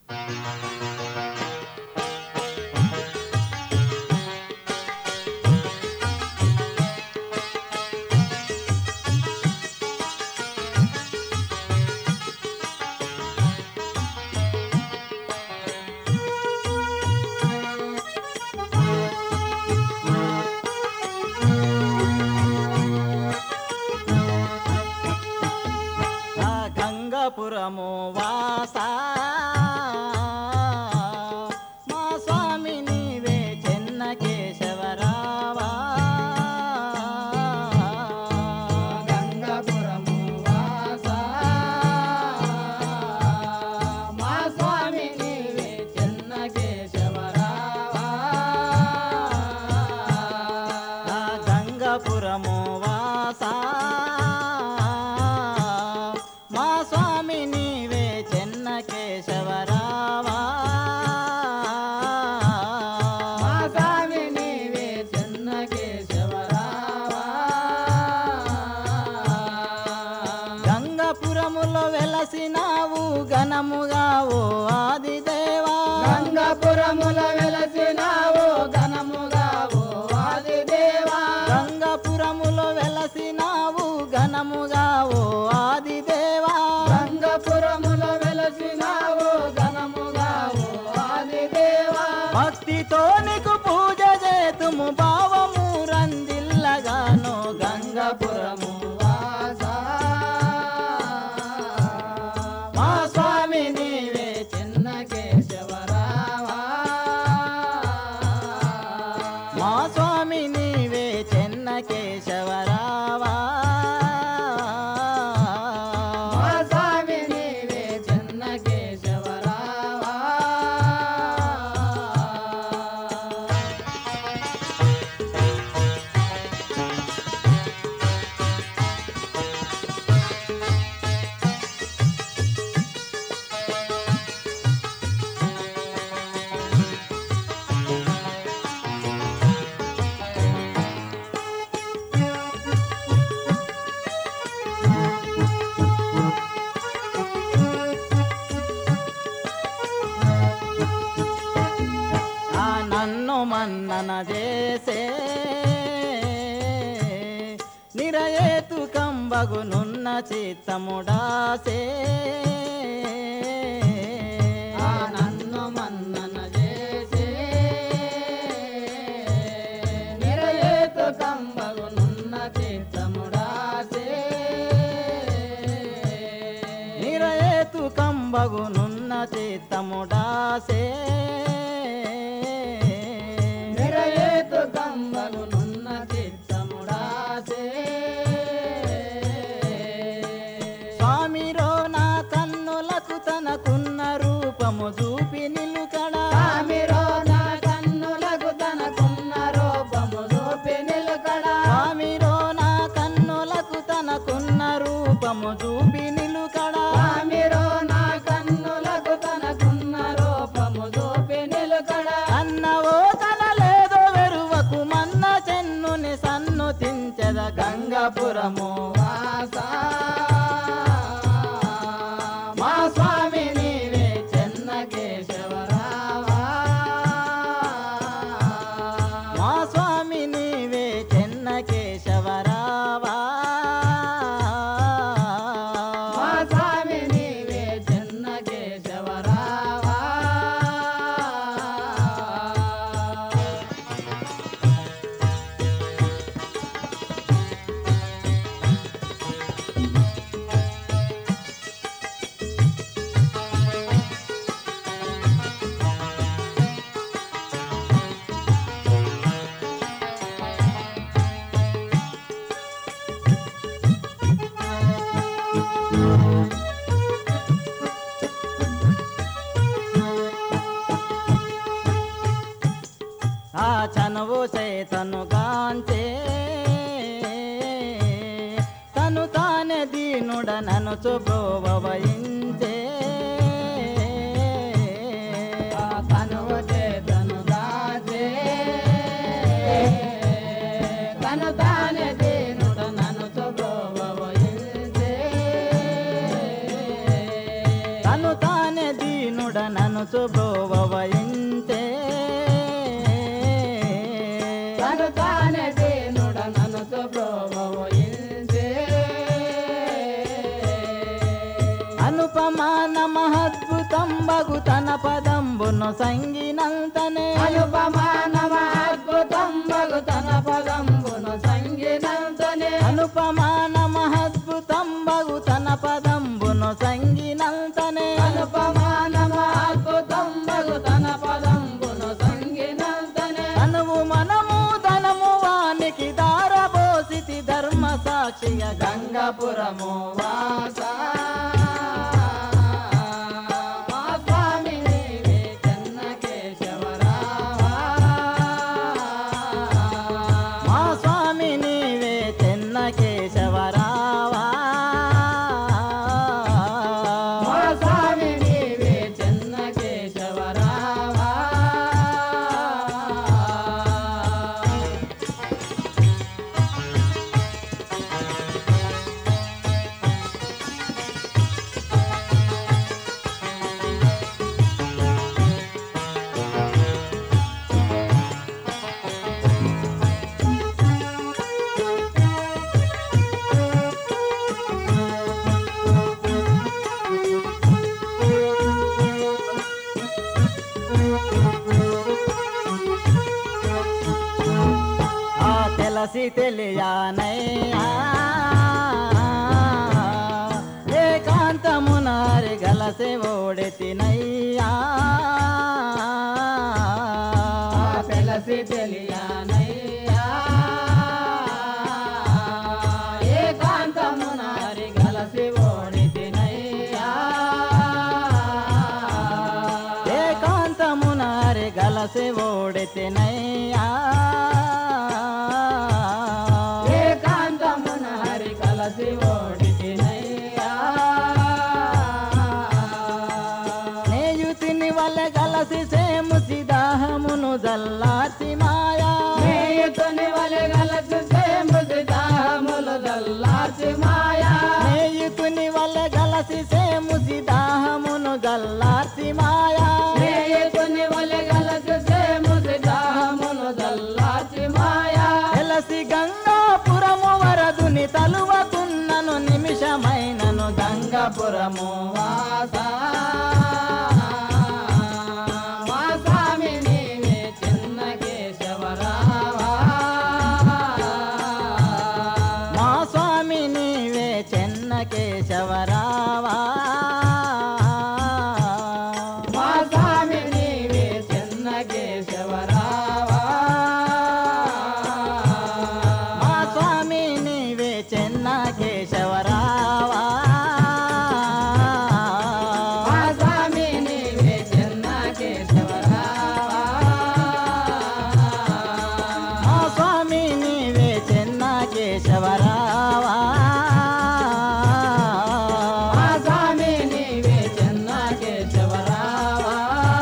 గంగాపురము వాసా మా స్వామి నీవే చెన్న కేశవరావా గంగాపురము వాసా మా స్వామి నీవే చెన్న కేశవరావా గంగాపురము వాసా మా స్వామి నీవే చెన్న కేశవరావా మా స్వామి నీవే చెన్న కేశవరావా గంగాపురములో వెలసినావు ఘనముగా ఓ ఆదిదేవా గంగాపురముల వెలసినావు ఘనముగా ఓ ఆదిదేవా గంగాపురములో వెలసినావు ఘనముగా ఓ ఆదిదేవా గంగాపురముల వెలసినావు ఘనముగా ఓ ఆదిదేవా భక్తితో నీకు పూజ చేతుము భావము రందిల్లగాను గంగాపురము వాసా మా స్వామి నీవే చిన్న కేశవరావా మా స్వామి నీవే చెన్న కేశవరావా మా స్వామి నీవే చిన్న కేశవరావా నన్ను మన్నన చేసే నిరయేతు కంబగునున్న చిత్తముడాసే నన్ను మన్నన చేసే నిరయేతు కంబగునున్న చిత్తముడాసే నిరయేతు కంబగునున్న చిత్తముడాసే నిరయేతు కంబగునున్న చిత్తముడాసే స్వామిరో నా కన్నులకు తనకున్న రూపము చూపి నిలుకడా స్వామిరో నా కన్నులకు తనకున్న రూపము చూపి నిలుకడా స్వామిరో నా కన్నులకు తనకున్న రూపము చూపి నిలుకడా స్వామిరో నా కన్నులకు తనకున్న రూపము చూపి నిలుకడా అన్నవో కనలేదో వెరువకు మన్న చెన్నుని సన్ను తించెద గంగాపురము వాసా మా స్వామి నీవే చెన్న కేశవరావా మా స్వామి నీవే చెన్న కేశవరావా మా స్వామి నీవే చెన్న కేశవరావా ఆ చనువు చేతను గాంచే తను తానే దీనుడ నన్ను చుబ్రోవయించే తనువు చేతను దాచే తను తానే దీనుడ నన్ను చుబ్రోవయించే తను తానే దీనుడ నన్ను శుభ్రోవయించే తను తానే దీనుడ నన్ను శుభ్రోవయించే అనుపమాన మహద్భుతం బగు తన పదంబును సంగినంతనే అనుపమాన మహద్భుతం బగు తన పదంబును సంగినంతనే అనుపమాన మహద్భుతం బగు తన పదంబును సంగినంతనే అనుపమాన మహద్భుతం బగు తన పదంబును సంగినంతనే అనువు మనము ధనము వానికి దారబోసితి ధర్మ సాక్షిగా గంగాపురము వాస మా స్వామి నీవే చెన్న కేశవరావా మా స్వామి నీవే చెన్న కేశవరావా మా స్వామి నీవే చెన్న కేశవరావా ఆ తెలసి తెలియనయ్యా ఏకాంతమునారి గలసి ఓడితినయ్యా తెలిసి తెలియనయ్యా ఏకాంతమునారి గలసి ఓడితినయ్యా ఏకాంతమునారి గలసి ఓడితినయ్యా ఏకాంతమునారి కలసి ఓడితినయ్యా నేయుతిని వల్ల గలసి సేము సిదాహమును జల్లాచి మాయా మేయుతుని వలె గలసి సేముది దాహములు దల్లాచి మాయా నేయుతుని వల్ల గలసి సేము సిదాహమును జల్లాచి మాయా మేయుతుని వలె గలసి సేముది దాహములు దల్లాచి మాయా ఎలసి గంగాపురము వరదుని తలువకున్నను నిమిషమైనను గంగాపురము వాస మా స్వామి నీవే చిన్న కేశవరావా మా స్వామి నీవే చెన్న కేశవరావా మా స్వామి నీవే చిన్న కేశవరావా మా స్వామి నీవే చెన్న కేశవరావా మా స్వామి నీవే చిన్న కేశవరావా మా స్వామి నీవే చెన్న కేశవరావా మా స్వామి నీవే చిన్న కేశవరావా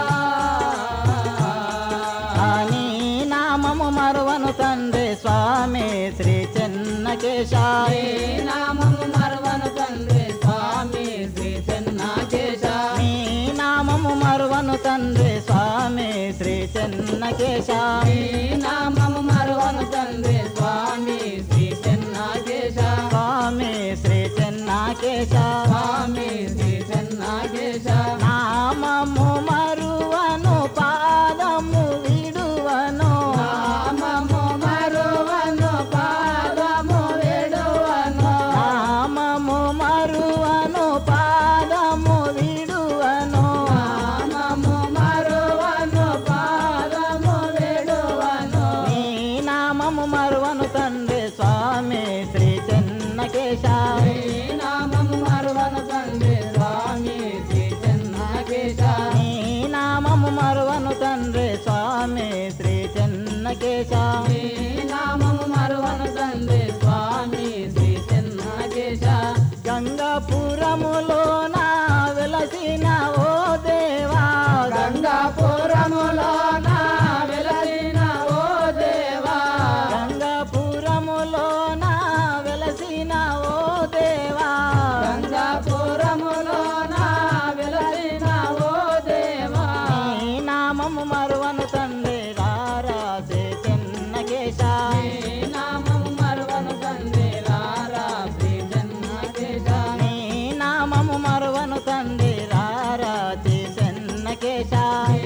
అని నామము మరువను తండ్రి స్వామి శ్రీ చెన్న కేశాయి నీ నామము మరువను తండ్రి స్వామి శ్రీ చిన్న కేశ నీ నామము మరువను తండ్రి స్వామి శ్రీ చెన్న కేశాయి నీ నామము మరువను తండ్రి స్వామి శ్రీ చిన్న కేశ స్వామి శ్రీ చెన్న కేశాయి స్వామి శ్రీ చిన్న కేశ నామము మరువను పాదము విడువను నామము మరువను పాదము విడువను నామము మరువను పాదము విడువను నామము మరువను పాదము విడువను నీ నామము మరువను తండ్రి స్వామి శ్రీ చెన్న కేశాయి నీ నామము మరువను తండ్రి స్వామి శ్రీ చిన్న కేశ నీ నామము మరువను తండ్రి స్వామి శ్రీ చెన్న కేశాయి నీ నామము మరువను తండ్రి స్వామి శ్రీ చిన్న కేశ గంగాపురములో నా వెలసిన ఓ దేవా గంగాపురములో నా వెలసిన ఓ దేవా గంగాపురములో నా వెలసిన ఓ దేవా గంగాపురములో నా వెలసిన ఓ దేవా చెన్నకేశ